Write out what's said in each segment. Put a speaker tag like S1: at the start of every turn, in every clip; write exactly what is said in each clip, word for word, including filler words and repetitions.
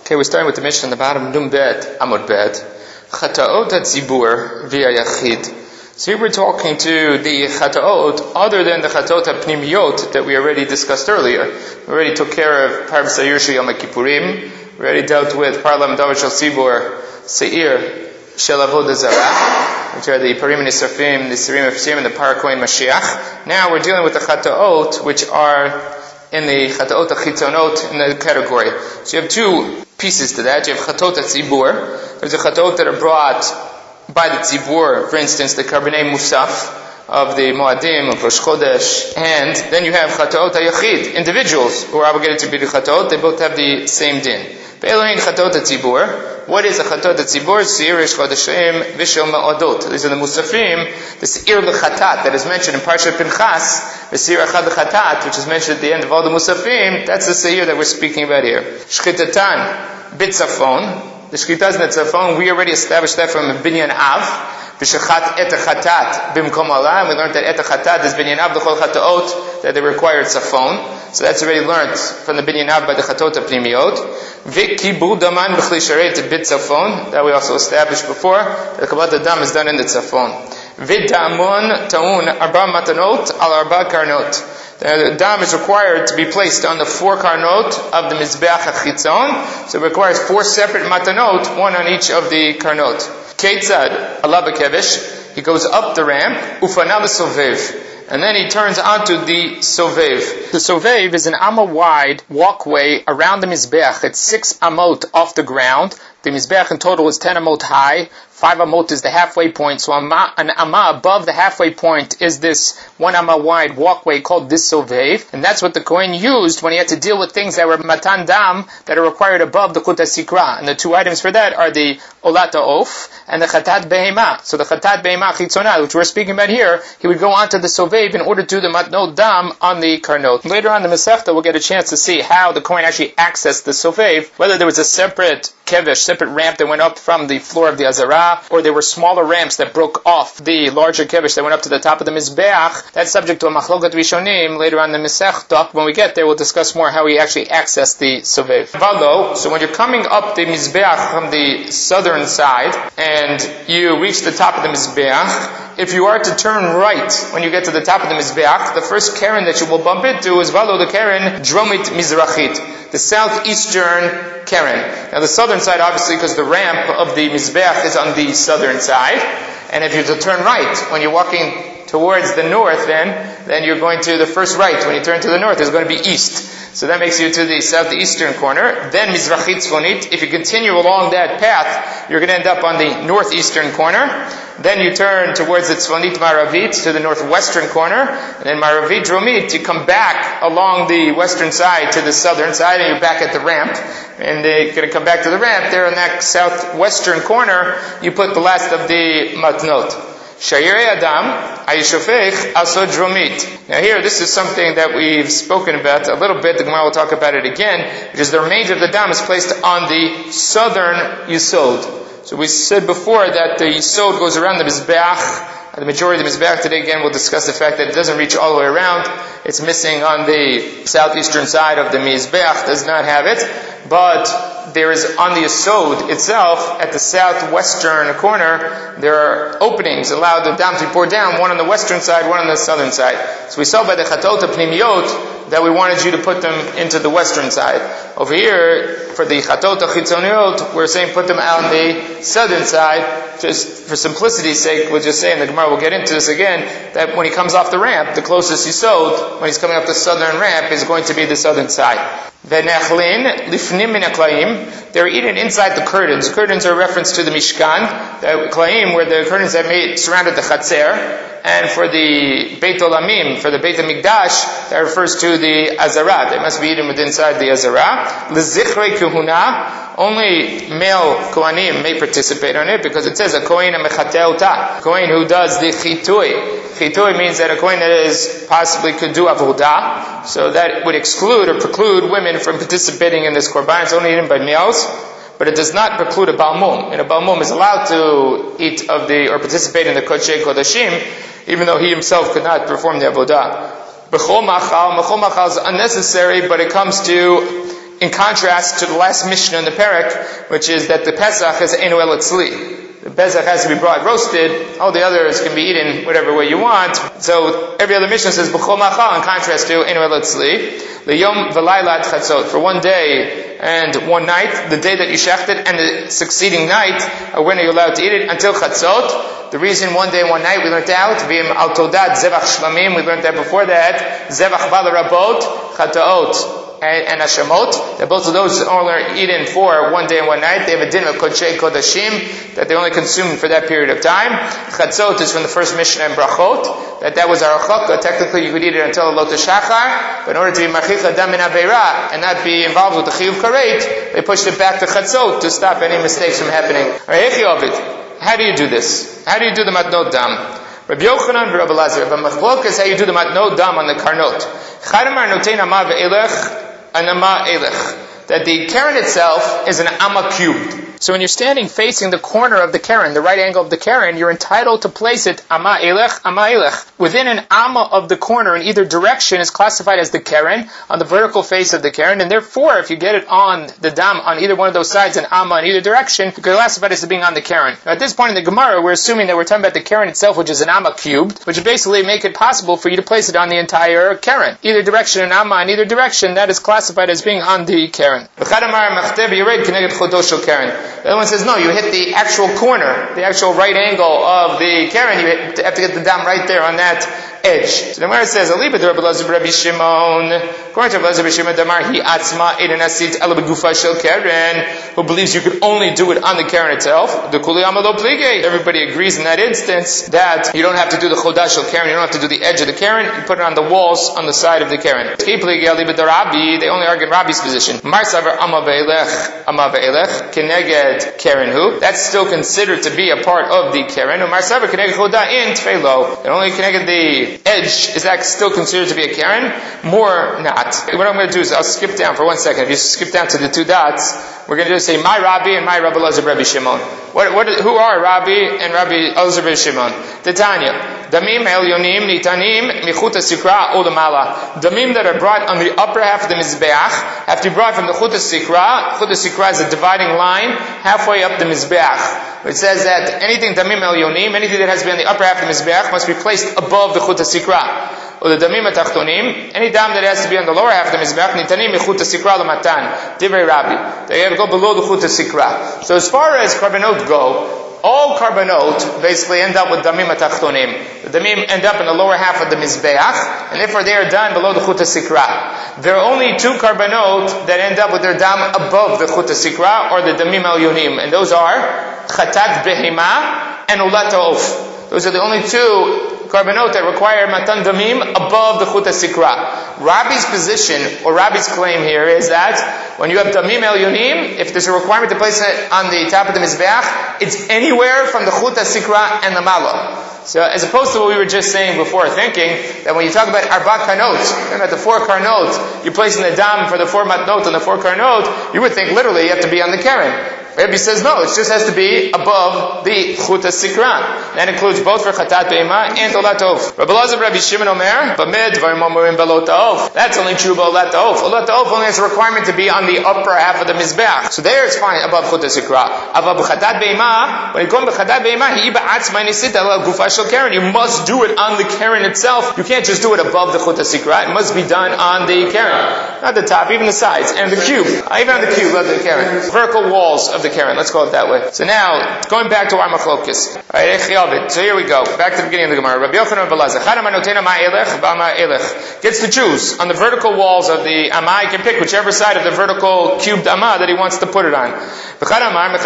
S1: Okay, we're starting with the Mishnah on the bottom. Num bet, Amud bet. Chataot hatzibur via yachid. So here we're talking to the chataot other than the chataot hapnimiyot that we already discussed earlier. We already took care of Parv Sayir Shel Yom Kippurim. We already dealt with Parlam Davar Shel Sibur Seir Shel Avodah Zarah, which are the Parim Nisafim, the Sirim Efsim, and the Parakoin Mashiach. Now we're dealing with the chataot, which are in the chataot hachitzonot in the category. So you have two pieces to that. You have chataot hatzibur. There's a chataot that are brought by the tzibur, for instance, the Karbanei Musaf of the Moadim, of Rosh Chodesh, and then you have chataot hayachid, individuals who are obligated to be the chataot. They both have the same din. Be'elohin chataot hatzibur. What is a chataot hatzibur? Seir Reish Chodeshim Vishel Ma'odot. These are the Musafim. The Seir l'chatat that is mentioned in Parshat Pinchas, the Seir Achad l'chatat, which is mentioned at the end of all the Musafim. That's the Seir that we're speaking about here. Shchitatan bitzafon. The shchita is in the tzafon. We already established that from Binyan Av. V'shachat et chatat bimkom Allah. We learned that et chatat is Binyan Av, the whole chataot, that they require tzafon. So that's already learned from the Binyan Av by the chataot hapnimiyot. V'kibud daman b'chli sharet bitzafon. That we also established before. The kabbalat dam is done in the tzafon. V'damon taun arba matanot al arba karnot. The dam is required to be placed on the four karnot of the Mizbeach HaChitzon. So it requires four separate matanot, one on each of the karnot. Ketzad, Allah b'kevish, he goes up the ramp, ufanav sovev, and then he turns onto the sovev. The sovev is an amma wide walkway around the Mizbeach. It's six amot off the ground. The Mizbeach in total is ten amot high. Five amot is the halfway point, so amma, an amma above the halfway point is this one amma wide walkway called this sovev, and that's what the Kohen used when he had to deal with things that were matan dam, that are required above the chut sikra. And the two items for that are the olat ha'of and the chatat behema. So the chatat behema chitzonah, which we're speaking about here, he would go onto the sovev in order to do the matnot dam on the karnot. Later on in the Masechta, we'll get a chance to see how the Kohen actually accessed the sovev, whether there was a separate kevish, separate ramp that went up from the floor of the Azarah, or there were smaller ramps that broke off the larger kevish that went up to the top of the Mizbeach. That's subject to a machlokat rishonim. Later on in the Masechta, when we get there, we'll discuss more how he actually accessed the sovev. Valo, so when you're coming up the Mizbeach from the southern side, and you reach the top of the Mizbeach, if you are to turn right when you get to the top of the Mizbeach, the first Karen that you will bump into is Valo, the Karen Dromit Mizrachit, the southeastern Karen. Now the southern side, obviously, because the ramp of the Mizbeach is on the southern side, and if you're to turn right when you're walking towards the north, then then you're going to the first right when you turn to the north is going to be east. So that makes you to the southeastern corner. Then Mizrachit Tzfonit. If you continue along that path, you're going to end up on the northeastern corner. Then you turn towards the Tzfonit Maravit, to the northwestern corner. And then Maravit Dromit, you come back along the western side to the southern side, and you're back at the ramp. And you're going to come back to the ramp. There in that southwestern corner, you put the last of the matnot. Shayirei Adam, Ayishofech, Asod Dromit. Now here, this is something that we've spoken about a little bit. The Gemara will talk about it again, which is the remainder of the dam is placed on the southern Yisod. So we said before that the Yisod goes around the Mizbeach. The majority of the Mizbeach today, again, we'll discuss the fact that it doesn't reach all the way around. It's missing on the southeastern side of the Mizbeach, does not have it. But there is on the Yisod itself, at the southwestern corner, there are openings allow the dam to be poured down, one on the western side, one on the southern side. So we saw by the chataot hapnimiyot that we wanted you to put them into the western side. Over here, for the chataot hachitzoniot, we're saying put them on the southern side. Just for simplicity's sake, we'll just say, and the Gemara will get into this again, that when he comes off the ramp, the closest Yisod, when he's coming up the southern ramp, is going to be the southern side. V'nechlin lifnim min haklaim. They're eaten inside the curtains. Curtains are a reference to the Mishkan, the klaim, where the curtains that made surrounded the Chatzer. And for the Beit Olamim, for the Beit HaMikdash, that refers to the Azarah. They must be eaten within inside the Azarah. L'zichrei kuhuna, only male Kohanim may participate on it, because it says a Kohen mechateh ota, Kohen who does the chitui. Chitui means that a Kohen that is possibly could do avodah, so that would exclude or preclude women from participating in this korban. It's only eaten by males. But it does not preclude a balmum. And a balmum is allowed to eat of the, or participate in the Kodshei Kodashim, even though he himself could not perform the avodah. B'chol machal, machol machal is unnecessary, but it comes to in contrast to the last Mishnah in the Perek, which is that the Pesach is Einu El Etzli. The Pesach has to be brought roasted. All the others can be eaten whatever way you want. So every other Mishnah says B'chol Machal in contrast to Einu El Etzli. L'yom v'layla chatzot, for one day and one night, the day that you shechted and the succeeding night, uh, when are you allowed to eat it? Until chatzot. The reason one day and one night we learned out, v'im al todat zevach shlamim, we learned that before that, zevach bal rabot, chataot, and, and Hashamot, that both of those are only eaten for one day and one night. They have a din of Kodshei Kodashim, that they only consumed for that period of time. Chatzot is from the first Mishnah in Brachot, that that was our chokka. Technically you could eat it until Lot HaShachar, but in order to be Machicha Dam Min Aveira, and not be involved with the Chiyuv Karet, they pushed it back to Chatzot to stop any mistakes from happening. How do you do this? How do you do the Matnot Dam? Rabbi Yochanan and Rabbi Elazar, but Machlok is how you do the Matnot Dam on the Karnot. Chadamar Notein Ama Ve'elech, an Ama Elech, that the Keren itself is an Amma cubed. So when you're standing facing the corner of the Keren, the right angle of the Keren, you're entitled to place it Amma Elech, Amma Elech. Within an Amma of the corner in either direction is classified as the Keren, on the vertical face of the Keren, and therefore if you get it on the Dam on either one of those sides, an Amma in either direction, you can classify it as being on the Keren. Now at this point in the Gemara, we're assuming that we're talking about the Keren itself, which is an Amma cubed, which would basically make it possible for you to place it on the entire Keren. Either direction, an Amma in either direction, that is classified as being on the Keren. The other one says, no, you hit the actual corner, the actual right angle of the Keren, you have to get the Dam right there on that edge. So the Gemara says, Aliba Rabbi Elazar Rabbi Shimon, according to Rabbi Elazar Rabbi Shimon, Damar hi atzma eden asit ala begufa shel Keren, who believes you could only do it on the Keren itself. The kuli amalo plige. Everybody agrees in that instance that you don't have to do the chodash shel Keren, you don't have to do the edge of the Keren, you put it on the walls on the side of the Keren. They only argue in Rabbi's position. Mar savar amma ve'elech, amma ve'elech, keneged Keren hu. That's still considered to be a part of the Keren. Mar savar keneged choda in tfeilo. And only keneged the edge, is that still considered to be a Keren? More not. What I'm going to do is I'll skip down for one second. If you skip down to the two dots, we're going to just say my Rabbi and my Rabbi Elazar Rabbi Shimon. What, what, who are Rabbi and Rabbi Elazar Rabbi Shimon? Titania. Damim elyonim nitanim michuta sikra odamala. Damim that are brought on the upper half of the Mizbeach have to be brought from the chuta sikra. Chuta sikra is a dividing line halfway up the Mizbeach. It says that anything damim elyonim, anything that has to be on the upper half of the Mizbeach, must be placed above the chuta sikra. Or the damim atachtonim, any dam that has to be on the lower half of the mizbeach, nitanim mechuta sikra lamatan, divrei Rabbi. They have to go below the chuta sikra. So as far as karbanot go, all karbanot basically end up with damim atachtonim. The damim end up in the lower half of the mizbeach, and therefore they are done below the chuta sikra. There are only two karbanot that end up with their dam above the chuta sikra, or the damim al yonim, and those are chatat behema and ulat ha'of. Those are the only two karbanot that require matan damim above the chuta sikra. Rabbi's position, or Rabbi's claim here, is that when you have damim el yonim, if there's a requirement to place it on the top of the mizbeach, it's anywhere from the chuta sikra and the malo. So as opposed to what we were just saying before, thinking that when you talk about arba karnot, about the four karnot, you're placing the dam for the four matnot and the four karnot, you would think literally you have to be on the Keren. Rabbi says no, it just has to be above the chuta sikra. That includes both for chatat be'ema and olat ha'of. Rabbi Elazar Rabbi Shimon Omer, b'med dvarim amurim b'olot ha'of. That's only true about olat ha'of. Olat ha'of only has a requirement to be on the upper half of the mizbeach. So there it's fine above chuta sikra. Above chatat be'ema, when you come to chatat be'ema, he ba'atz ma'nisit ala gufa shel Keren. You must do it on the Keren itself. You can't just do it above the chuta sikra. It must be done on the Keren, not the top, even the sides and the cube, even on the cube of the Keren, vertical walls of the Keren. Let's call it that way. So now, going back to our machlokes. Alright, so here we go. Back to the beginning of the Gemara. Rabbi Yochanan ben Elazar, Chadam anotena ma'elech, ba'ma elech. Gets to choose on the vertical walls of the Amma. He can pick whichever side of the vertical cubed Amma that he wants to put it on. One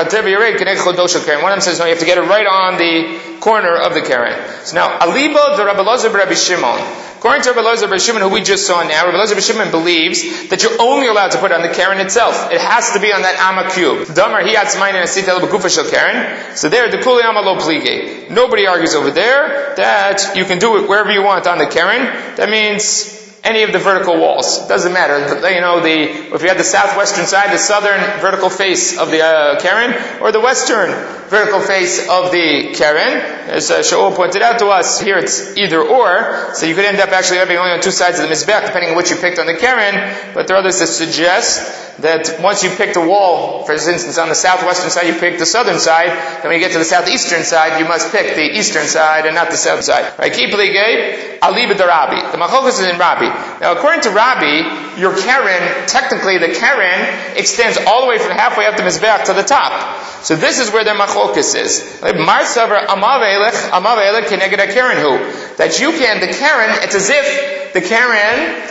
S1: of them says, no, you have to get it right on the corner of the Keren. So now, Aliba the Rabbi Elazar Rabbi Shimon. According to Rabbi Elazar Rabbi Shimon, who we just saw now, Rabbi Elazar Rabbi Shimon believes that you're only allowed to put it on the Keren itself. It has to be on that Amma cube. Damar hiatz mayin and asit el b'gufa shel Keren. So there, the kuli Amma lo plige. Nobody argues over there that you can do it wherever you want on the Keren. That means any of the vertical walls. It doesn't matter. You know, the if you had the southwestern side, the southern vertical face of the uh, Keren, or the western vertical face of the Keren. As uh, Shaul pointed out to us, here it's either or. So you could end up actually having only on two sides of the Mizbeach, depending on which you picked on the Keren. But there are others that suggest that once you pick the wall, for instance, on the southwestern side, you pick the southern side, then when you get to the southeastern side, you must pick the eastern side and not the south side. Right? Keep ligay, aliba de Rabbi. The machlokas is in Rabbi. Now, according to Rabbi, your keren, technically the keren extends all the way from halfway up the mizbeach to the top. So this is where their machlokas is. Mar savar amav elech, amav elech keneged keren hu. That you can, the keren, it's as if the keren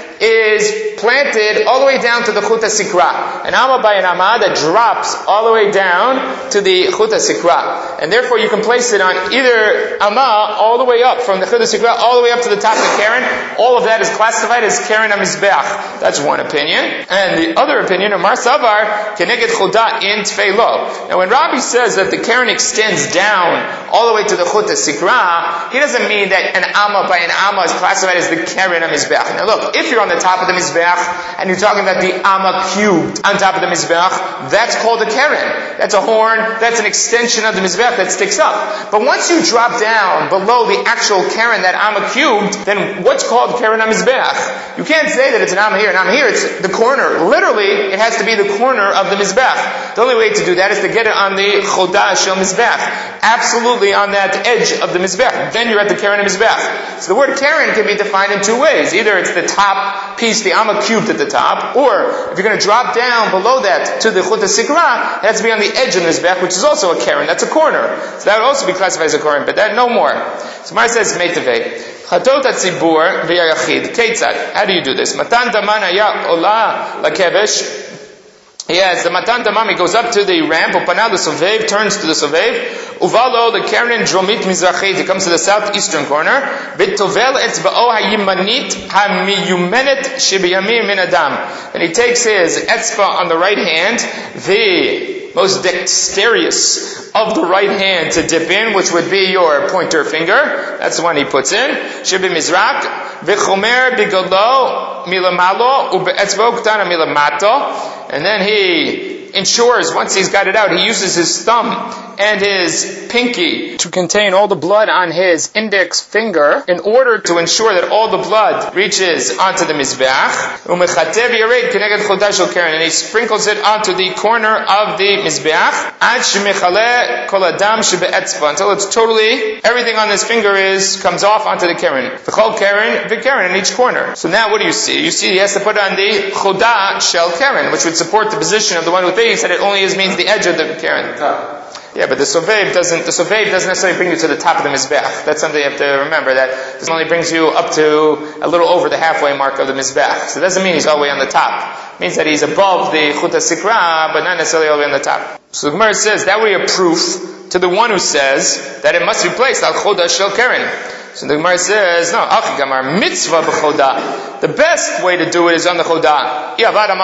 S1: is planted all the way down to the Chut HaSikra. An amma by an amma that drops all the way down to the Chut HaSikra. And therefore you can place it on either amma all the way up, from the Chut HaSikra all the way up to the top of the keren. All of that is classified as keren HaMizbeach. That's one opinion. And the other opinion, Amar Savar, Keneged Choda in Tfeilo. Now when Rabbi says that the keren extends down all the way to the Chut HaSikra, he doesn't mean that an amma by an amma is classified as the keren HaMizbeach. Now look, if you're on the top of the Mizbeach, and you're talking about the Amma cubed on top of the Mizbeach, that's called a keren. That's a horn, that's an extension of the Mizbeach that sticks up. But once you drop down below the actual keren, that Amma cubed, then what's called keren HaMizbeach? You can't say that it's an Amma here, an Amma here, it's the corner. Literally, it has to be the corner of the Mizbeach. The only way to do that is to get it on the Chodah Shel Mizbeach. Absolutely on that edge of the Mizbeach. Then you're at the keren HaMizbeach. So the word keren can be defined in two ways. Either it's the top piece, the Amma cubed at the top, or if you're going to drop down below that to the Chut HaSikra, it has to be on the edge of the Mizbeach, which is also a keren. That's a corner. So that would also be classified as a keren, but that no more. So Mar says, Meitavei. Chatot HaTzibur v'yachid. Keitzad. How do you do this? Matan daman haya ola lakevesh. Yes, the Matan Damam, he goes up to the ramp, Upana the Sovev, turns to the Sovev, Uvalo, the keren Dromit Mizrachit, he comes to the southeastern corner, Vitovel etzba'o hayimanit hamiyumenet shebiyamim min adam. And he takes his etzba on the right hand, the most dexterous of the right hand to dip in, which would be your pointer finger. That's the one he puts in. Shebi Mizrak, Vichomer bigodlo milamalo, ube'etzba'o ktana milamato. And then he ensures, once he's got it out, he uses his thumb and his pinky to contain all the blood on his index finger in order to ensure that all the blood reaches onto the Mizbeach. And he sprinkles it onto the corner of the Mizbeach until it's totally, everything on this finger is comes off onto the keren. The whole keren, the keren in each corner. So now what do you see? You see he has to put on the Chodah Shel Keren, which would support the position of the one with base, that it only is means the edge of the keren. Yeah, but the Sovev doesn't, the Sovev doesn't necessarily bring you to the top of the Mizbeach. That's something you have to remember, that this only brings you up to a little over the halfway mark of the Mizbeach. So it doesn't mean he's all the way on the top. It means that he's above the Chut HaSikra, but not necessarily all the way on the top. So the Gemara says, that would be a proof to the one who says that it must be placed al Chodah Shel Keren. So the Gemara says, no, Achi Gamar mitzvah b'chodah. The best way to do it is on the chodah.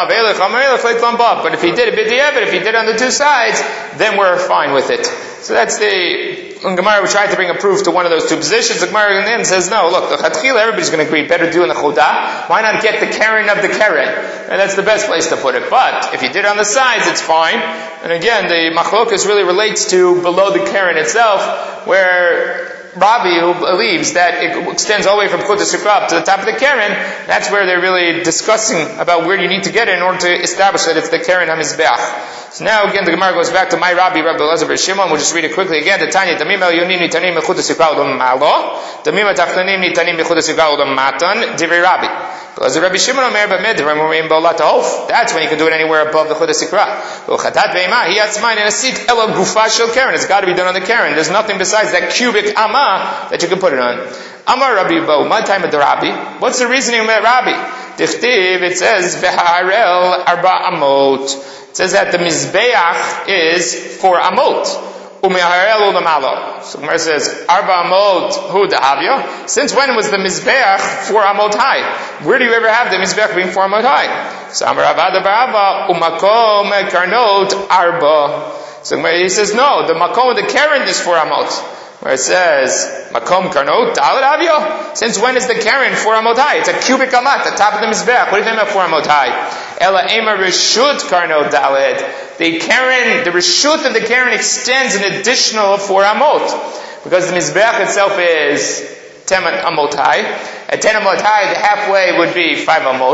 S1: But if he did it b'diavad, if he did it on the two sides, then we're fine with it. So that's the, when Gemara we tried to bring a proof to one of those two positions, the Gemara in the end says, no, look, the chatchila, everybody's going to agree, better do in the chodah. Why not get the keren of the keren? And that's the best place to put it. But if you did it on the sides, it's fine. And again, the machlokas really relates to below the keren itself, where Rabbi, who believes that it extends all the way from Chut HaSikra to the top of the keren, that's where they're really discussing about where you need to get it in order to establish that it's the keren HaMizbeach. So now again the Gemara goes back to my Rabbi, Rabbi Elazar bar Shimon. We'll just read it quickly again. The Tanya, Damim el-yonim nitanim mechut HaSikra udam malo, Damim el-tachtanim nitanim mechut HaSikra udam matan, Divrei Rabbi. Because Rabbi Shimon Omer b'midram b'olat ha'of. That's when you can do it anywhere above the Chut HaSikra. V'chatat ve'ima, he atzmain in a seat ela gufa shel keren. It's got to be done on the keren. There's nothing besides that cubic amma that you can put it on. Amar Rabbi Bo, my time of the Rabbi. What's the reasoning of that Rabbi? Dichtiv, it says v'ha'arel arba amot. It says that the mizbeach is four amot. Umeharel ulamalo. So Gemara says, Arba amot hu da'avya. Since when was the mizbeach four amot high? Where do you ever have the mizbeach being four amot high? So Amar Avada barava umakom karnot arba. So he says, no, the makom of the keren is four amot. Where it says, makom karnot daled avya. Since when is the keren four amot high? It's a cubic amat, the top of the mizbeach. What do you think about four amot high? Ela ema reshut karnot daled. The keren, the reshut of the keren extends an additional four amot. Because the mizbeach itself is ten amot high. At ten amot high, the halfway would be five amot.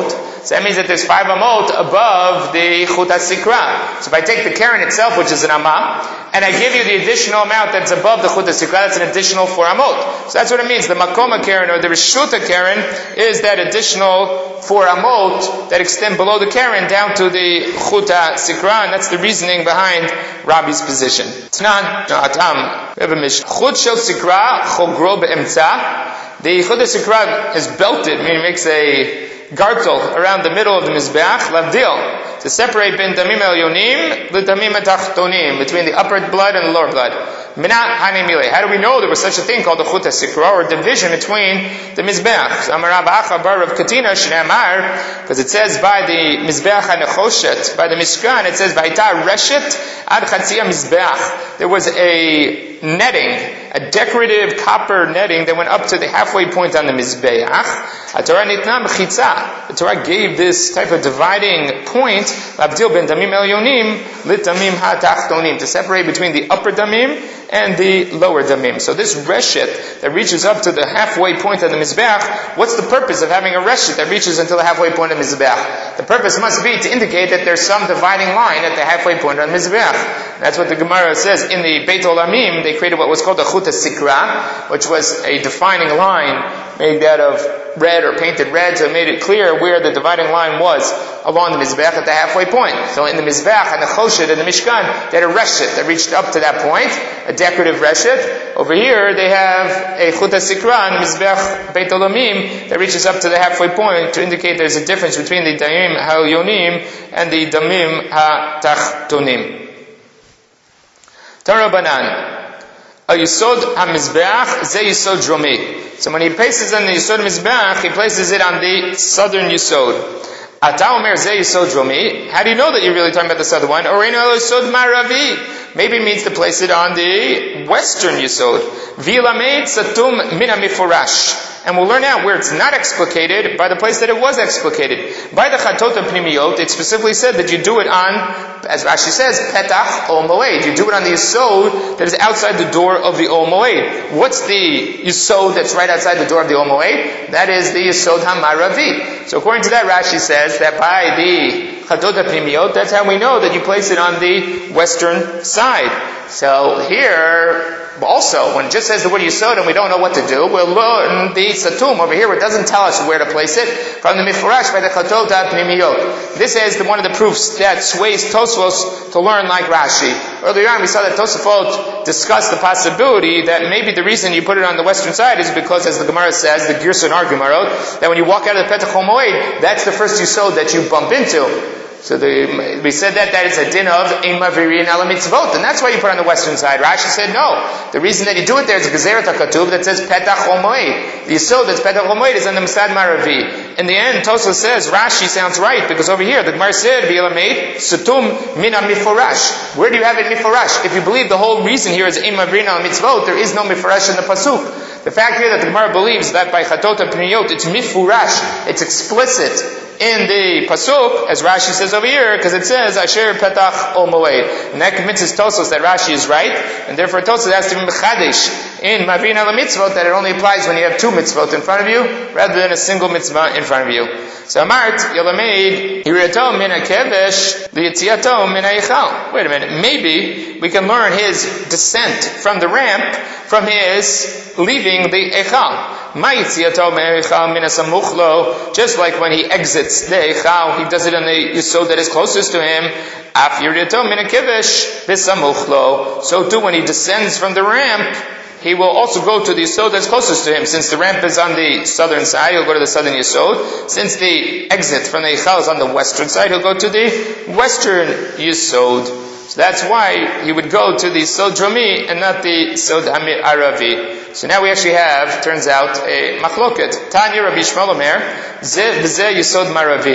S1: So that means that there's five amot above the chut hasikra. So if I take the keren itself, which is an amma, and I give you the additional amount that's above the chut hasikra, that's an additional four amot. So that's what it means. The makoma keren or the rishuta keren is that additional four amot that extend below the keren down to the chut hasikra, and that's the reasoning behind Rabbi's position. Tnan, no, atam, we have a mission. Chut shel sikra chogro be'emtza. The chut hasikra is belted, meaning makes a gartel around the middle of the mizbeach, lavdil, to separate ben damim el yonim, the damim atachtonim, between the upper blood and the lower blood. Minat hanimile. How do we know there was such a thing called the chut hasikra, or division between the mizbeach? Because it says by the mizbeach hanechoshet, by the mishkan, it says vayta reshet ad chatzia mizbeach. There was a netting, a decorative copper netting that went up to the halfway point on the mizbeach. The Torah gave this type of dividing point, l'abdil ben damim el yonim, lit damim hatachtonim, to separate between the upper damim and the lower damim. So this reshet that reaches up to the halfway point of the mizbeach, what's the purpose of having a reshet that reaches until the halfway point of the mizbeach? The purpose must be to indicate that there's some dividing line at the halfway point of the mizbeach. That's what the Gemara says. In the Beit Olamim, they created what was called the chut hasikra, which was a defining line made out of red or painted red, so it made it clear where the dividing line was along the mizbeach at the halfway point. So in the mizbeach and the choshet and the mishkan, they had a reshet that reached up to that point, a decorative reshet. Over here, they have a chut hasikra and mizbeach Beit Olamim that reaches up to the halfway point to indicate there's a difference between the damim ha'yonim and the damim ha'tachtonim. Tarabanan. A yisod ha-mizbeach, ze yisod dromi. So when he places on the yisod mizbeach, he places it on the southern yisod. Ata omer ze yisod dromi. How do you know that you're really talking about the southern one? Or eno yisod maravi. Maybe it means to place it on the western yisod. V'ilamed satum mina mifurash. And we'll learn out where it's not explicated by the place that it was explicated. By the Chatot Pnimiyot, it specifically said that you do it on, as Rashi says, Petach Ol Moed. You do it on the Yisod that is outside the door of the Ol Moed. What's the Yisod that's right outside the door of the Ol Moed? That is the Yisod HaMaravi. So according to that, Rashi says that by the Chatot Pnimiyot, that's how we know that you place it on the western side. So here, also, when it just says the word Yisod and we don't know what to do, we'll learn the Satum over here, where it doesn't tell us where to place it, from the Mifurash by the Chatot Pnimiyot. This is the, one of the proofs that sways Tosfos to learn like Rashi. Earlier on, we saw that Tosfot discussed the possibility that maybe the reason you put it on the western side is because, as the Gemara says, the Girsa in our Gemara, that when you walk out of the Petach HaMoed, that's the first Yisod that you bump into. So the, we said that that is a din of ein mavirin ala mitzvot, and that's why you put it on the western side. Rashi said no. The reason that you do it there is a gezerah hakatuv that says petach omoed. The yisod that's petach omoed is on the Masad Maravi. In the end, Tosfos says Rashi sounds right, because over here the Gemara said v'elamed sutum mina miforash. Where do you have it miforash? If you believe the whole reason here is ein mavirin ala mitzvot, there is no miforash in the pasuk. The fact here that the Gemara believes that by chatot pniyot it's mifurash, it's explicit in the pasuk, as Rashi says over here, because it says Asher Petach Ol Moed, and that convinces Tosfos that Rashi is right, and therefore Tosfos has to be mechadish in Mavin Ala Mitzvot that it only applies when you have two mitzvot in front of you, rather than a single mitzvah in front of you. So Amart Yelamed Hirato Min HaKevesh Liyitziato Min HaYichal. Wait a minute, maybe we can learn his descent from the ramp from his leaving the Eichal. Just like when he exits the Eichal, he does it on the Yisod that is closest to him. So too, when he descends from the ramp, he will also go to the Yisod that's closest to him. Since the ramp is on the southern side, he'll go to the southern Yisod. Since the exit from the Eichal is on the western side, he'll go to the western Yisod. So that's why he would go to the Yisod Dromi and not the Yisod Aravi. So now we actually have, turns out, a machloket. Tanya Rabbi Shmuel Omer, Ze v'ze Yisod Maravi.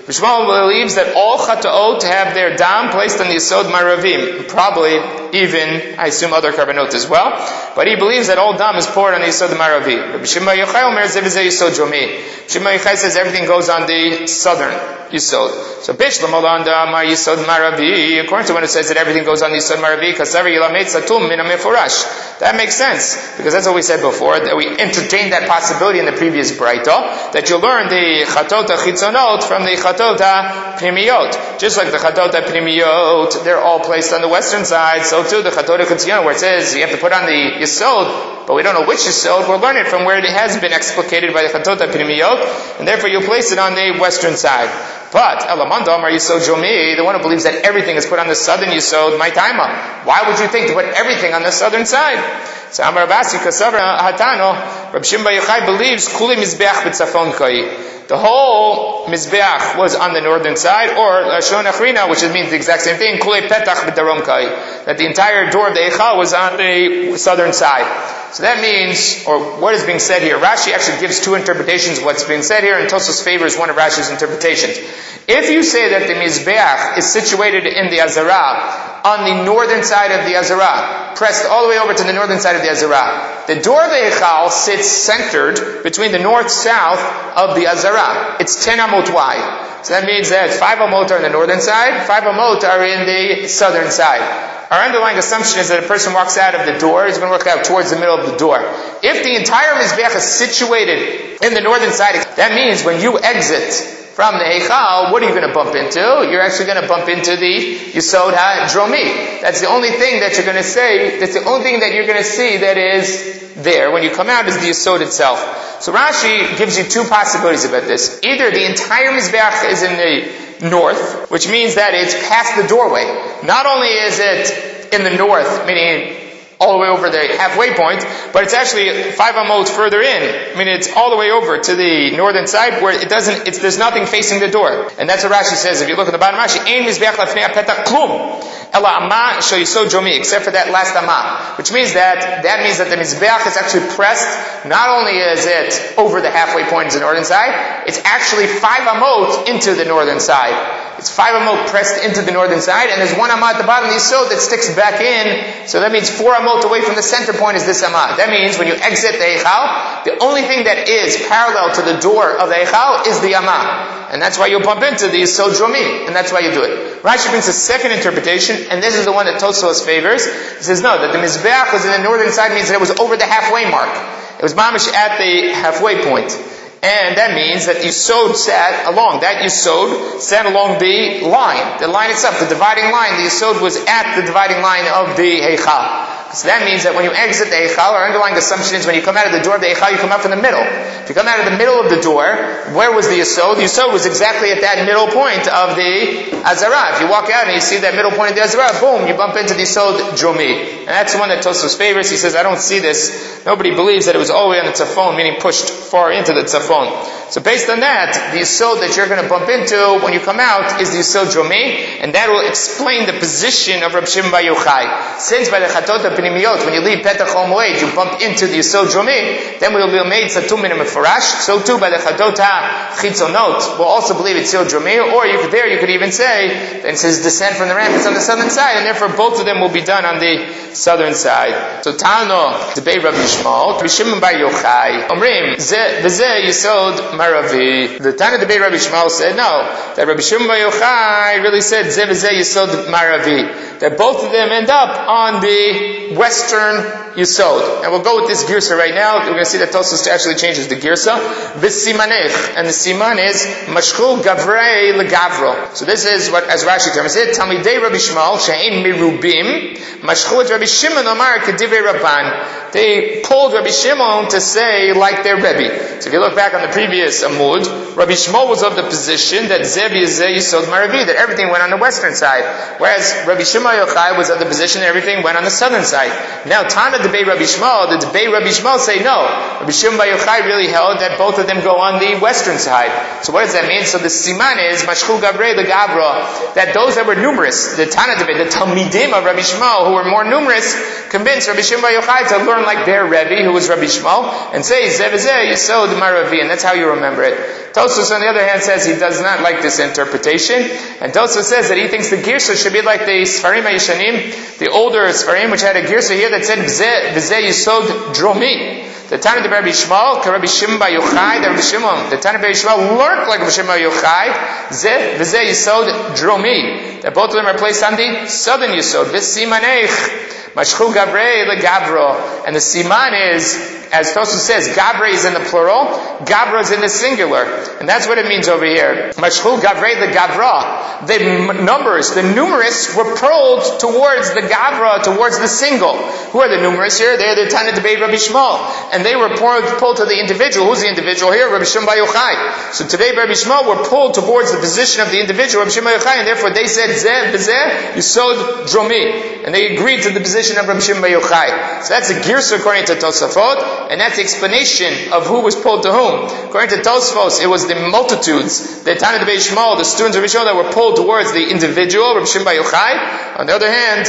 S1: Rabbi Shmuel believes that all chataot have their dam placed on the Yisod Maravim. Probably even, I assume, other karbanot as well. But he believes that all dam is poured on the Yisod Maravim. Rabbi Shimon Bar Yochai Omer Zeh v'zeh Yisod Jomi. Shimon Bar Yochai says everything goes on the southern Yisod. So Bishlam Olam Damar Yisod Maravi. According to when it says that everything goes on the Yisod Maravi, Kasav Yilamed Satum Min HaMefurash. That makes sense, because that's what we said before, that we entertained that possibility in the previous Braita, that you learn the Chatot HaChitzonot from the Chatot HaPnimiyot. Just like the Chatot HaPnimiyot, they're all placed on the western side, so too the Chatot HaChitzonot, where it says you have to put on the Yisod, but we don't know which Yisod, we'll learn it from where it has been explicated by the Chatot HaPnimiyot, and therefore you place it on the western side. But Elamanda Amar Yisod Jomi, the one who believes that everything is put on the southern Yisod, my taima. Why would you think to put everything on the southern side? So Amar Abasi Kasavra Hatano, Rabbi Shimon Bar Yochai believes Kuli Mizbeach B'Tzafon Kai. The whole Mizbeach was on the northern side, or Lashon Achrina, which means the exact same thing, Kuli Petach B'Darom Kai. That the entire door of the Eichal was on the southern side. So that means, or what is being said here, Rashi actually gives two interpretations of what's being said here, and Tosfos favors one of Rashi's interpretations. If you say that the Mizbeach is situated in the Azara, on the northern side of the Azara, pressed all the way over to the northern side of the Azara, the door of the Eichal sits centered between the north-south of the Azara. It's ten amot wide. So that means that five amot are on the northern side, five amot are in the southern side. Our underlying assumption is that a person walks out of the door, he's going to walk out towards the middle of the door. If the entire Mizbeach is situated in the northern side, that means when you exit from the Eichal, what are you going to bump into? You're actually going to bump into the Yisod HaDromi. That's the only thing that you're going to say, that's the only thing that you're going to see that is there when you come out is the Yisod itself. So Rashi gives you two possibilities about this. Either the entire Mizbeach is in the north, which means that it's past the doorway. Not only is it in the north, meaning all the way over the halfway point, but it's actually five amot further in. I mean, it's all the way over to the northern side where it doesn't, it's, there's nothing facing the door. And that's what Rashi says. If you look at the bottom of Rashi, Ein Mizbeach lafnei hapetach klum. Ela amma shel Yisod Jomi, except for that last amma. Which means that, that means that the Mizbeach is actually pressed, not only is it over the halfway point to the northern side, it's actually five amot into the northern side. It's five amot pressed into the northern side, and there's one amma at the bottom of the Yisod that sticks back in, so that means four amot away from the center point is this amma. That means when you exit the Eichal, the only thing that is parallel to the door of the Eichal is the amma. And that's why you'll bump into the Yisod Jomi, and that's why you do it. Rashi brings a second interpretation, and this is the one that Tosfos favors. He says, no, that the Mizbeach was in the northern side means that it was over the halfway mark. It was mamish at the halfway point. And that means that Yisod sat along, that Yisod sat along the line, the line itself, the dividing line. The Yisod was at the dividing line of the Eichal. So that means that when you exit the Eichal, our underlying assumption is when you come out of the door of the Eichal, you come out from the middle. If you come out of the middle of the door, where was the Yisod? The Yisod was exactly at that middle point of the Azara. If you walk out and you see that middle point of the Azara, boom, you bump into the Yisod Jomi. And that's the one that Tosfos favors. He says, I don't see this. Nobody believes that it was all the way on the Tzafon, meaning pushed far into the Tzafon. So based on that, the Yisod that you're going to bump into when you come out is the Yisod Jomi, and that will explain the position of Rabbi Shimon Bar Yochai. Since by the Chatot HaPnimiyot, when you leave Petach HaMoed, you bump into the Yisod Jomi, then we will be made Satum Min HaMefurash. So too by the Chatot HaChitzonot, we'll also believe it's Yisod Jomi, or you could, there you could even say, that it says descent from the ramp, it's on the southern side, and therefore both of them will be done on the southern side. So Tano, debate Rabbi Shmuel, Rabbi Shimon Bar Yochai, Omrim, V'zeh Yisod Maravi. The Tana debate Rabbi Shmuel said, no, that Rabbi Shimon Bar Yochai really said, Zeh V'zeh Yisod Maravi. That both of them end up on the western Yisod. And we'll go with this girsa right now. We're going to see that Tosfos actually changes the girsa. V'simanech. And the siman is Mashchul Gavrei Legavro. So this is what, as Rashi terms it, Talmidei Rabbi Shmuel, She'ein Mirubim, Mashchul Rabbi Shimon Omar Kedivrei Rabban. They pulled Rabbi Shimon to say like their Rebbe. So if you look back on the previous Amud, Rabbi Shmuel was of the position that Zev Yizeh Yisod Maravi, that everything went on the western side. Whereas Rabbi Shimon Yochai was of the position that everything went on the southern side. Now, Tana debate Rabbi Shmuel, the debate Rabbi Shmuel say no. Rabbi Shimon Bar Yochai really held that both of them go on the western side. So what does that mean? So the siman is Mashchul Gavrei Legavra, that those that were numerous, the Tana debate, the Talmidim of Rabbi Shmuel, who were more numerous, convinced Rabbi Shimon Bar Yochai to learn like their Rebbe, who was Rabbi Shmuel, and say Zev Zeh Yisod Maravi, and that's how you remember it. Tosfos, on the other hand, says he does not like this interpretation. And Tosfos says that he thinks the Girsha should be like the Sfarim HaYishanim, the older Sfarim, which had a Girsha here that said, V'zeh Yisod Dromi. The Tana of Rabbi Shmuel, Rabbi Shimon Bar Yochai, the Rabbi Shimon, the Tana of Rabbi Shmuel learned like Rabbi Shimon Bar Yochai, Zeh, V'zeh Yisod Dromi. That both of them are placed on the southern Yisod. This Simanech, Mashchu Gavrei LeGavro. And the Siman is, as Tosfos says, Gavrei is in the plural, Gavra is in the singular. And that's what it means over here. Mashchu Gavrei LeGavra. The m- numbers, the numerous were pulled towards the Gavra, towards the single. Who are the numerous here? They're the Tana Debate Rabbi Shmuel. And they were pulled, pulled to the individual. Who's the individual here? Rabbi Shimon Bar Yochai. So today Rabbi Shmuel were pulled towards the position of the individual, Rabbi Shimon Bar Yochai, and therefore they said, Zeh, B'zeh, Yisod Dromi. And they agreed to the position of Rabbi Shimon Bar Yochai. So that's a Girsa according to Tosafot. And that's the explanation of who was pulled to whom. According to Tosfos, it was the multitudes, the Tana Debei Shmuel, the students of Rishon, that were pulled towards the individual, Rabbi Shimon Bar Yochai. On the other hand,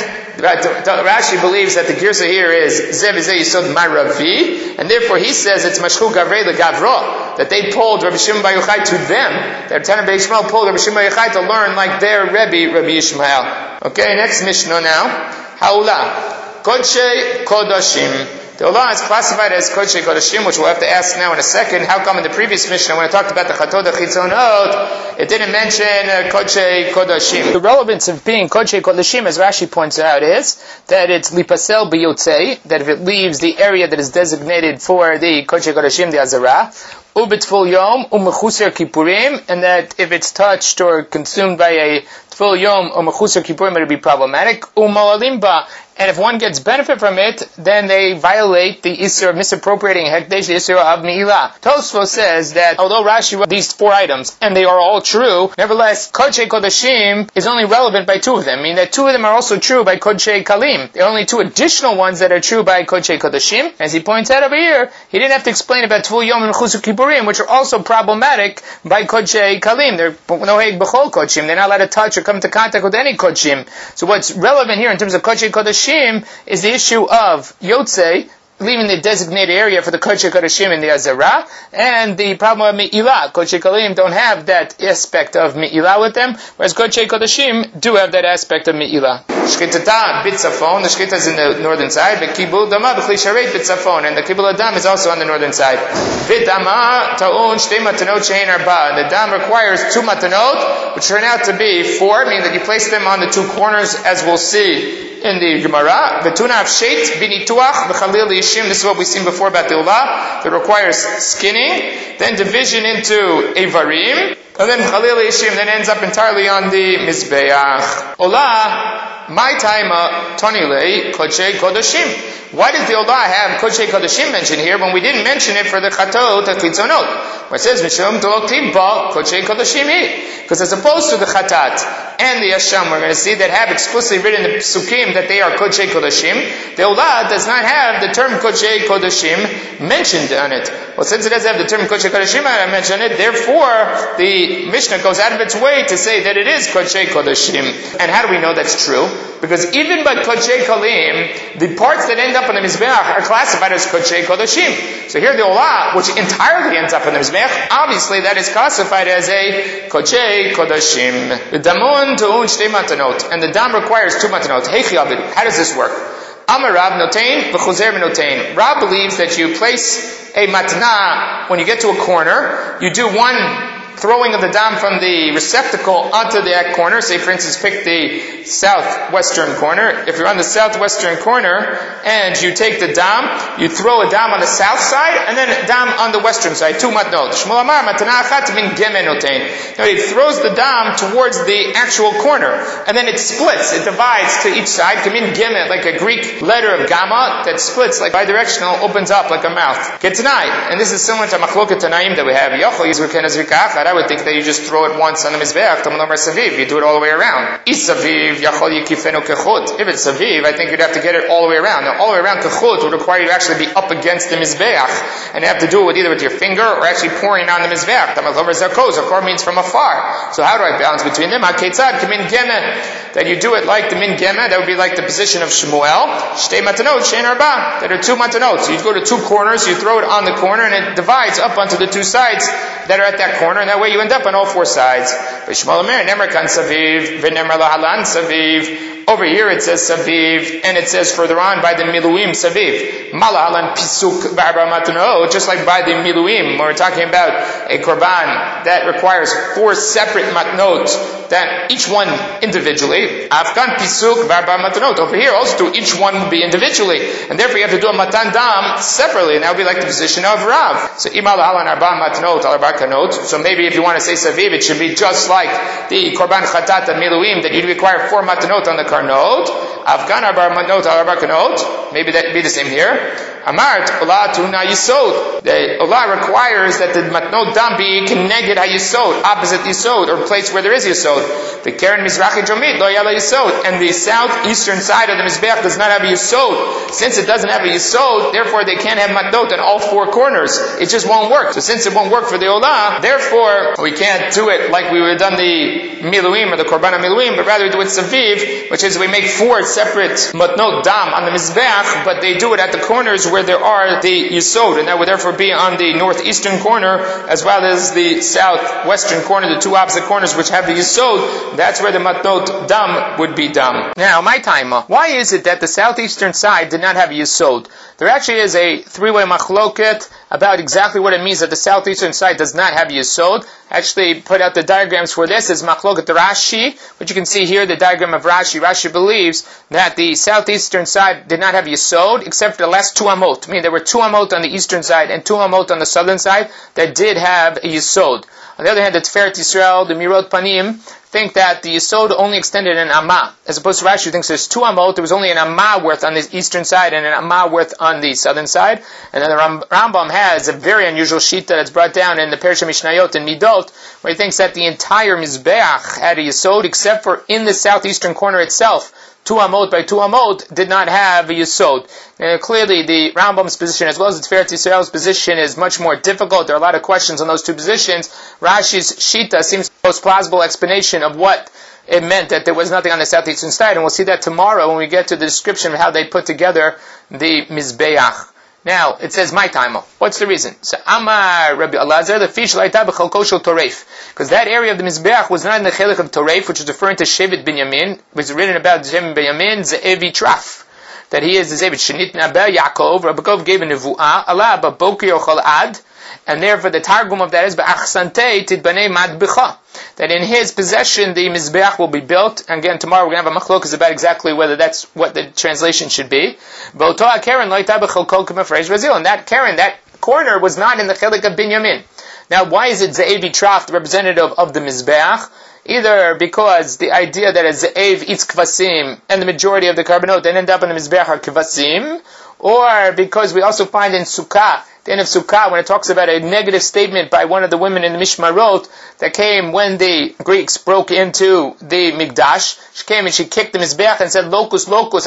S1: Rashi believes that the Girsa here is Zeh V'zeh Yisod Maravi, and therefore he says it's Mashchu Gavrei LeGavro, that they pulled Rabbi Shimon Bar Yochai to them. That Tana Debei Shmuel pulled Rabbi Shimon Bar Yochai to learn like their Rebbe, Rabbi Yishmael. Okay, next Mishnah now. Ha'ula. Kodshei Kodashim. The Olah is classified as Kodshei Kodashim, which we'll have to ask now in a second. How come in the previous Mishnah, when I talked about the Chatot HaChitzonot, it didn't mention uh, Kodshei Kodashim? The relevance of being Kodshei Kodashim, as Rashi points out, is that it's Lipasel B'yotzei, that if it leaves the area that is designated for the Kodshei Kodashim, the Azara, Ubitful Yom, Umechuser Kippurim, and that if it's touched or consumed by a Tful Yom or Mechuser Kippurim, it would be problematic. Umalalimba, and if one gets benefit from it, then they violate the Isser of misappropriating Hekdesh, the Isser of Me'ilah. Tosfos says that although Rashi wrote these four items, and they are all true, nevertheless, Kodshei Kodashim is only relevant by two of them, meaning that two of them are also true by Kodshei Kalim. There are only two additional ones that are true by Kodshei Kodashim. As he points out over here, he didn't have to explain about Tful Yom and Mechuser Kippurim, which are also problematic by Kodshei Kalim. They're no heg b'chol Kodshim. They're not allowed to touch or come into contact with any Kodshim. So what's relevant here in terms of Kodshei Kodashim is the issue of Yotzei, leaving the designated area for the Kodshei Kodashim in the Azara, and the problem of Me'ilah. Kodshei Kalim don't have that aspect of Me'ilah with them, whereas Kodshei Kodashim do have that aspect of Me'ilah. Shchitata bitzafon, the shchita is in the northern side, but Kibul Dama b'chli sharet bitzafon, and the Kibul Adam is also on the northern side. V'dama ta'un shtei matanot she'ein arba, and the Dam requires two matanot, which turn out to be four, meaning that you place them on the two corners, as we'll see in the Gemara. Betuna avshet binituach v'chalil yishim. This is what we've seen before about the Olah. That requires skinning, then division into Evarim, and then chalil yishim, then ends up entirely on the Mizbeach. Olah, my time, tonile, Kodshei Kodashim. Why does the Olah have Kodshei Kodashim mentioned here when we didn't mention it for the Chatot HaChitzonot? Where it says, Mishum Tol Tibba Kodshei Kodashim hi. Because as opposed to the Chatat and the Yasham, we're going to see that have explicitly written in the Psukim that they are Kodshei Kodashim, the Olah does not have the term Kodshei Kodashim mentioned on it. Well, since it doesn't have the term Kodshei Kodashim mentioned on it, therefore the Mishnah goes out of its way to say that it is Kodshei Kodashim. And how do we know that's true? Because even by Kodshei Kalim, the parts that end up on the Mizbeach are classified as Kodshei Kodashim. So here the Olah, which entirely ends up on the Mizbeach, obviously that is classified as a Kodshei Kodashim. The Damun Tu'un Shtei Matanot. And the Dam requires two Matanot. Heichi Abid. How does this work? Amar Rab Notain V'chuzer Notain. Rab believes that you place a matna when you get to a corner. You do one throwing of the dam from the receptacle onto that corner. Say, for instance, pick the southwestern corner. If you're on the southwestern corner and you take the dam, you throw a dam on the south side and then a dam on the western side. Two matnot. Shmuel Amar matana achat min gemen notein. Now he throws the dam towards the actual corner and then it splits. It divides to each side. Kamin gemen, like a Greek letter of gamma that splits, like bidirectional, opens up like a mouth. Ketanai, and this is similar to machloket tanaim that we have. Yochel yizur ken azrika. I would think that you just throw it once on the Mizbeach, you do it all the way around. If it's Saviv, I think you'd have to get it all the way around. Now, all the way around Kechut would require you to actually be up against the Mizbeach, and you have to do it with either with your finger or actually pouring on the Mizbeach. Zakor means from afar. So how do I balance between them? that you do it like the min gema, that would be like the position of Shmuel, shtei matanot, shein arba, that are two matanot. So you go to two corners, you throw it on the corner, and it divides up onto the two sides that are at that corner, and that way you end up on all four sides. Shmuel Omer, nemer kan saviv, v'nemer lahalan saviv. Over here it says saviv, and it says further on by the miluim saviv. Malahalan pisuk ba'arba matanot, just like by the miluim, when we're talking about a korban that requires four separate matnot, that each one individually. Afkan pisuk ba'arba matanot. Over here also each one will be individually, and therefore you have to do a matan dam separately, and that would be like the position of Rav. So imalahalan arba matanot al arba kanot. So maybe if you want to say saviv, it should be just like the korban chatat and miluim, that you'd require four matanot on the karnot. Afkan arba matanot al arba kanot. Maybe that would be the same here. Amart olah tuna yisod. The olah requires that the matnot dam be connected ha yisod, opposite yisod, or place where there is yisod. The keren mizrachi jomit lo yala yisod, and the southeastern side of the mizbeach does not have a yisod. Since it doesn't have a yisod, therefore they can't have matnot in all four corners. It just won't work. So since it won't work for the olah, therefore we can't do it like we would have done the miluim or the korban miluim, but rather do it saviv, which is we make four separate matnot dam on the mizbeach, but they do it at the corners where there are the yisod, and that would therefore be on the northeastern corner as well as the southwestern corner, the two opposite corners which have the yisod. That's where the matnot dam would be dam. Now, my time, why is it that the southeastern side did not have a yisod? There actually is a three-way machloket about exactly what it means that the southeastern side does not have yisod. Actually put out the diagrams for this. Is machloket Rashi, which you can see here, the diagram of Rashi. Rashi believes that the southeastern side did not have yisod except for the last two amot. I mean, there were two amot on the eastern side and two amot on the southern side that did have a yisod. On the other hand, the Tiferet Yisrael, the Mirot Panim, think that the Yisod only extended an Amma. As opposed to Rashi, who thinks there's two Amot, there was only an Amma worth on the eastern side and an Amma worth on the southern side. And then the Ram- Rambam has a very unusual shita that's brought down in the Pershah Mishnayot and Midot, where he thinks that the entire Mizbeach had a Yisod, except for in the southeastern corner itself. Two amot by two amot did not have a yisod. And clearly the Rambam's position as well as the Tiferet Yisrael's position is much more difficult. There are a lot of questions on those two positions. Rashi's shita seems the most plausible explanation of what it meant that there was nothing on the southeastern side, and we'll see that tomorrow when we get to the description of how they put together the Mizbeach. Now, it says, my time. What's the reason? So, Amar Rabbi Elazar, the fish laita b'chalko shel Toref. Because that area of the Mizbeach was not in the chelik of Toref, which is referring to Shevet Binyamin, which is written about Shevet Binyamin, Ze'evi Traf. That he is the Ze'evi Shenit Nabel Yaakov. Rabbi Yaakov gave a nevuah, Allah b'boki yochal ad, and therefore the targum of that is b'achsantei tidbanei madbicha. That in his possession the Mizbeach will be built. And again, tomorrow we're going to have a machlokas about exactly whether that's what the translation should be. And that Karen, that corner was not in the chelik of Binyamin. Now, why is it Ze'evi Traf, the representative of the Mizbeach? Either because the idea that a Ze'ev eats kvasim, and the majority of the carbonot that end up in the Mizbeach are kvasim, or because we also find in Sukkah, the end of Sukkah, when it talks about a negative statement by one of the women in the Mishmarot that came when the Greeks broke into the Mikdash. She came and she kicked the Mizbeach and said, Locus, locus,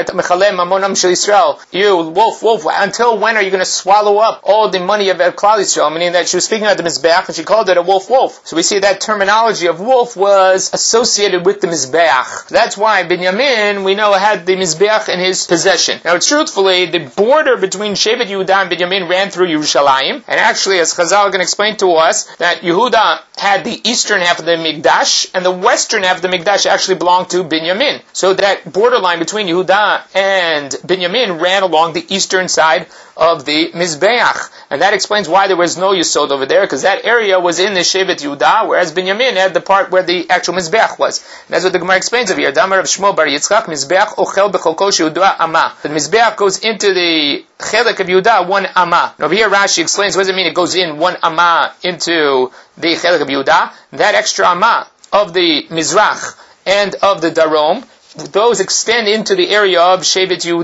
S1: you, wolf, wolf, until when are you going to swallow up all the money of Klal Yisrael? Meaning that she was speaking about the Mizbeach and she called it a wolf, wolf. So we see that terminology of wolf was associated with the Mizbeach. That's why Binyamin, we know, had the Mizbeach in his possession. Now, truthfully, the border between Shevet Yehuda and Binyamin ran through Yerushalayim, and actually, as Chazal can explain to us, that Yehuda had the eastern half of the Mikdash, and the western half of the Mikdash actually belonged to Binyamin. So that borderline between Yehuda and Binyamin ran along the eastern side of the Mizbeach. And that explains why there was no Yisod over there, because that area was in the Shevet Yehuda, whereas Binyamin had the part where the actual Mizbeach was. And that's what the Gemara explains over here. Damar of Shmuel bar Yitzchak, Mizbeach ochel becholko shehuda Amma. The Mizbeach goes into the chelik of Yehuda, one Amma. Now over here Rashi explains, what does it mean it goes in one Amma into the chelik of Yehuda? That extra Amma of the Mizrach and of the Darom, those extend into the area of Shevet Yehuda.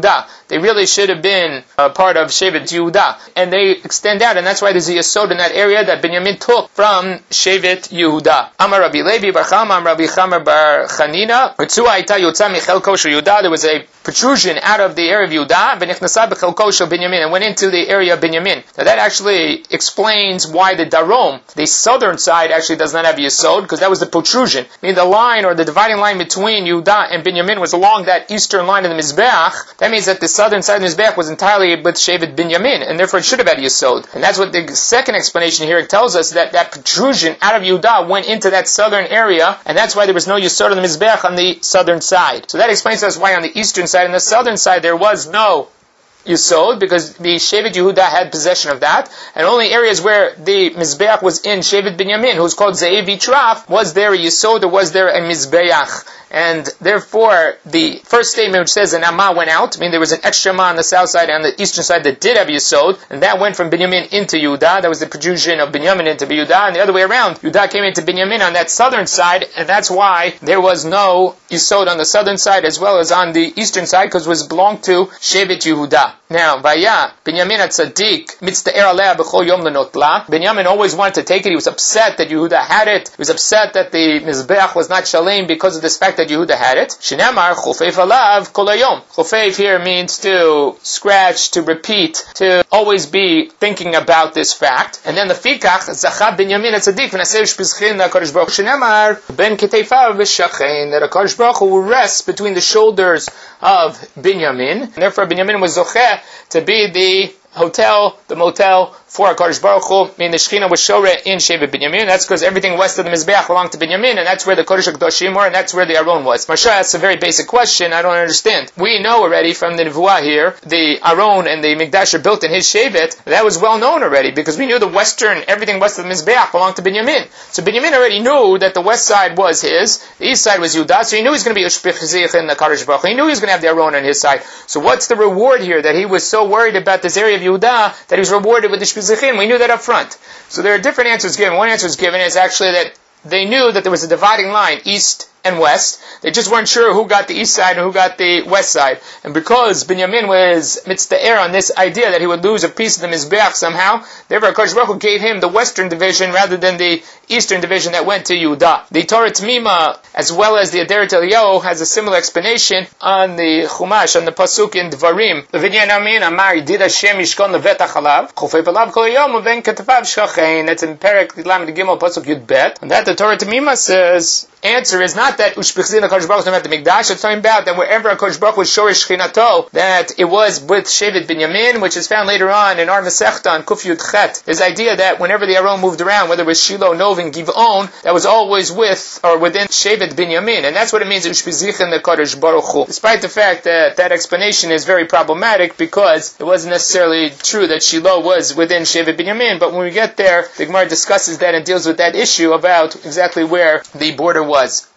S1: they really should have been a part of Shevet Yehuda. And they extend out, and that's why there's a Yesod in that area that Binyamin took from Shevet Yehuda. Amar Rabbi Levi bar Chama, Amar Rabbi Chama bar Chanina, Ritzua Aita Yotza Michelko shel Yehuda, there was a protrusion out of the area of Yehuda, V'nichnasa b'chelko shel Binyamin, and went into the area of Binyamin. Now that actually explains why the Darom, the southern side, actually does not have Yesod, because that was the protrusion. I mean, the line, or the dividing line between Yehuda and Binyamin was along that eastern line of the Mizbeach. That means that the southern side of the Mizbeach was entirely with Shevet Binyamin, and therefore it should have had Yesod. And that's what the second explanation here tells us, that that protrusion out of Yehuda went into that southern area, and that's why there was no Yesod on the Mizbeach on the southern side. So that explains to us why on the eastern side and the southern side there was no Yesod, because the Shevet Yehuda had possession of that, and only areas where the Mizbeach was in Shevet Binyamin, who's called Ze'ev Yitraf, was there a Yesod, or was there a Mizbeach. And therefore, the first statement which says an Amma went out, I mean there was an extra Amma on the south side and on the eastern side that did have Yesod, and that went from Binyamin into Yehuda. That was the protrusion of Binyamin into Yehuda, and the other way around, Yehuda came into Binyamin on that southern side, and that's why there was no Yesod on the southern side as well as on the eastern side, because it was belonged to Shevet Yehuda. Now, Vaya, Binyamin at Tzaddik, mitzta'er aleh b'chol yom lenotla. Binyamin always wanted to take it. He was upset that Yehuda had it. He was upset that the Mizbeach was not shalem because of this fact that Yehuda had it. Shinamar chofeif alav kol hayom. Chofeif here means to scratch, to repeat, to always be thinking about this fact. And then the fikach, Zacha Binyamin at Tzaddik, v'naseh shpizchin HaKadosh Baruch Hu. Shinamar ben keteifav v'shachein, that HaKadosh Baruch Hu will rest between the shoulders of Binyamin. And therefore Binyamin was zocheh to be the hotel, the motel for HaKadosh Baruch Hu. I mean, the Shekhinah was Shoreh in Shevet Binyamin. That's because everything west of the Mizbeach belonged to Binyamin, and that's where the Kodesh HaKadoshim were, and that's where the Aron was. Marsha, that's a very basic question. I don't understand. We know already from the Nevuah here, the Aron and the Mikdash are built in his Shevet. That was well known already, because we knew the western, everything west of the Mizbeach belonged to Binyamin. So Binyamin already knew that the west side was his, the east side was Yehuda, so he knew he was going to be Ushpich in the Kodesh Baruch Hu. He knew he was going to have the Aron on his side. So what's the reward here, that he was so worried about this area of Yehuda, that he was rewarded with the Shpizichin? We knew that up front. So there are different answers given. One answer is given is actually that they knew that there was a dividing line, east and west. They just weren't sure who got the east side and who got the west side. And because Binyamin was mitzta'er on this idea that he would lose a piece of the Mizbeach somehow, therefore HaKadosh Baruch Hu gave him the western division rather than the eastern division that went to Yehuda. The Torah Tamima, as well as the Aderet Eliyahu, has a similar explanation on the Chumash, on the Pasuk in Dvarim. V'nyan amin amar yidid Hashem yishkon levetach alav, chofei alav kol yom uven katafav shachein. That's in Perek Lamed Gimel Pasuk Yud Bet. And that the Torah Tamima says, answer is not that Ushpichzin HaKadosh Baruch Hu at the Mikdash. It's talking about that wherever HaKadosh Baruch Hu was Shorish Shechinato, that it was with Shevet Binyamin, which is found later on in our Masechta on Kuf Yud Chet. This idea that whenever the Aron moved around, whether it was Shiloh, Nov, and Giv'on, that was always with or within Shevet Binyamin, and that's what it means Ushpizichin the Kadosh Baruch Hu. Despite the fact that that explanation is very problematic, because it wasn't necessarily true that Shiloh was within Shevet Binyamin, but when we get there, the Gemara discusses that and deals with that issue about exactly where the border was.